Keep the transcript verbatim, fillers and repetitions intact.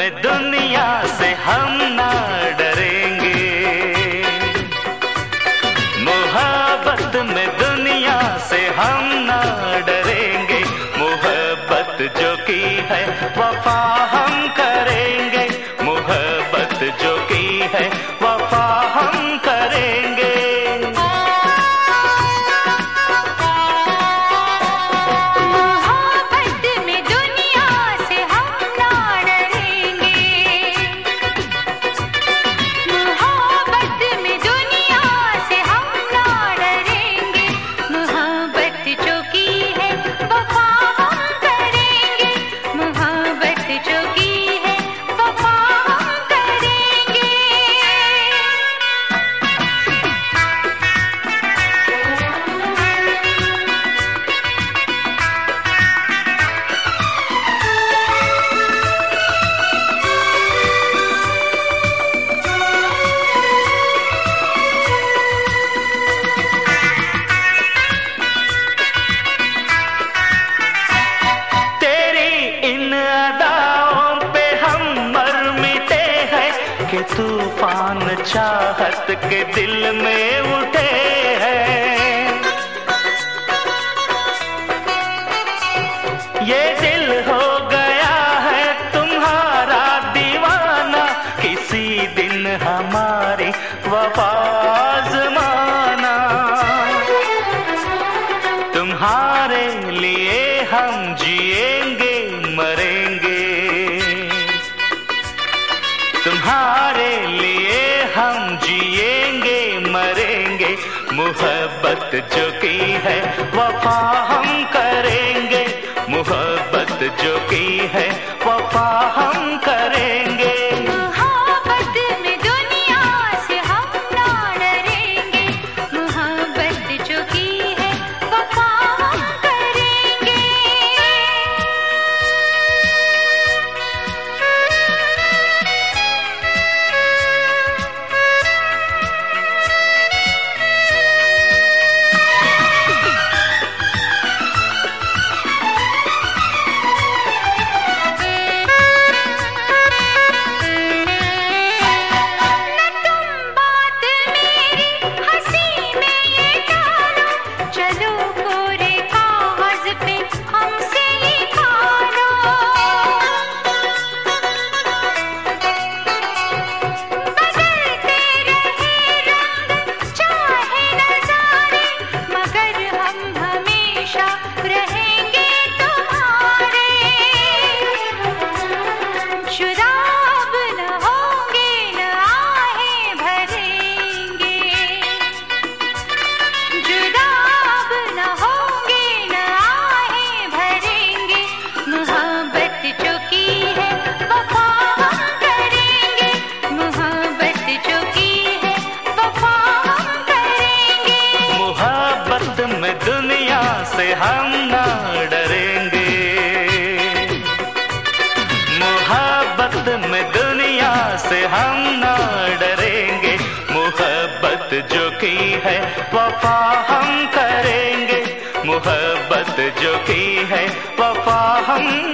में दुनिया से हम ना डरेंगे, मोहब्बत में दुनिया से हम ना डरेंगे, मोहब्बत जो की है वफा हम करेंगे, मोहब्बत जो की है वफा हम करेंगे। के तूफान चाहत के दिल में उठे हैं, ये दिल हो गया है तुम्हारा दीवाना, किसी दिन हमारी वफा आज़माना, तुम्हारे लिए हम जिएंगे मरेंगे, तुम्हारे लिए हम जिएंगे मरेंगे, मोहब्बत जो की है वफा हम करेंगे, मोहब्बत जो की है वफा हम करेंगे। दुनिया से हम ना डरेंगे, मोहब्बत में दुनिया से हम ना डरेंगे, मोहब्बत जो की है वफा हम करेंगे, मोहब्बत जो की है वफा हम